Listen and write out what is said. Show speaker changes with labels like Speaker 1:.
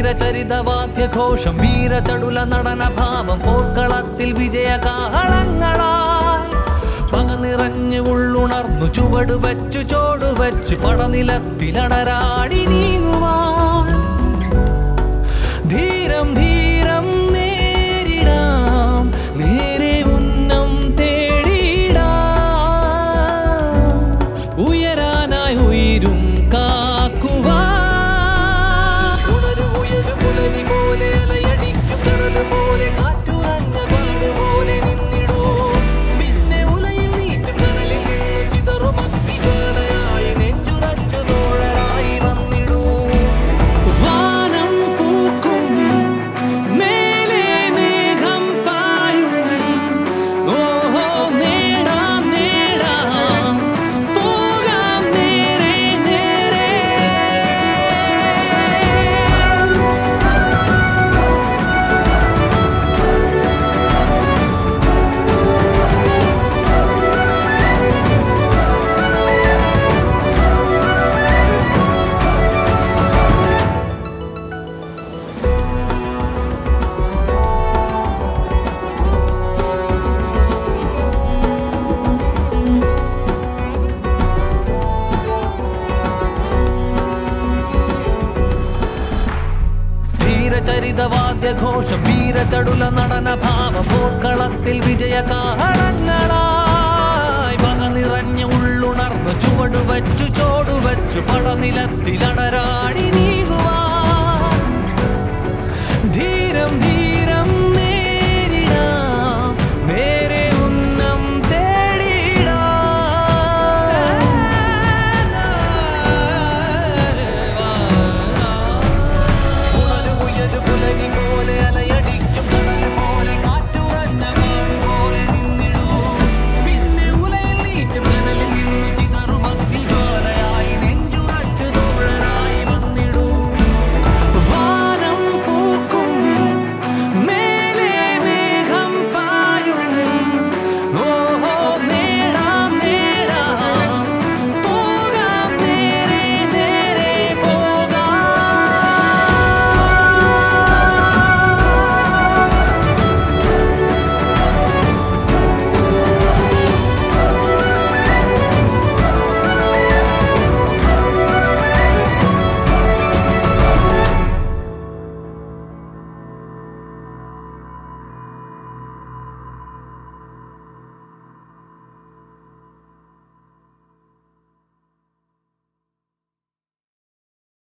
Speaker 1: ധീരചരിതവാദ്യഘോഷം വീരചടുല നടനഭാവം പോർക്കളത്തിൽ വിജയകാഹളങ്ങളായി പക നിറഞ്ഞു ഉള്ളുണർന്നു ചുവടുവച്ചു ചോടുവച്ചു പടനിലത്തിലടരാടി നീങ്ങുവാൻ ധീരം ധീരം നേരിടാം നേരെ ഉന്നം തേടിടാം ഉയരാനായി ഉയരും കാക്കുവാൻ ഉണരു പുലരി പോലെ അലയടിക്കും കടല് പോലെ കാറ്റുറഞ്ഞ പാട് പോലെ നിന്നിടൂ പിന്നെ ഉലയിൽ നീറ്റും കടലിൽ നിന്ന് ചിതറും അഗ്നിജ്വാലയായി നെഞ്ചുറച്ചു തോഴരായി വന്നിടൂ വാനം പൂക്കും മേലെ മേഘം പായും ഓഹോ നേടാം നേടാം പോകാം നേരെ നേരെ ധീരചരിതവാദ്യഘോഷം വീരചടുല നടനഭാവം പോർക്കളത്തിൽ വിജയകാഹളങ്ങളായി പക നിറഞ്ഞ ഉള്ളുണർന്നു ചുവടുവച്ചു ചോടുവച്ചു പടനിലത്തിലടരാടി നീ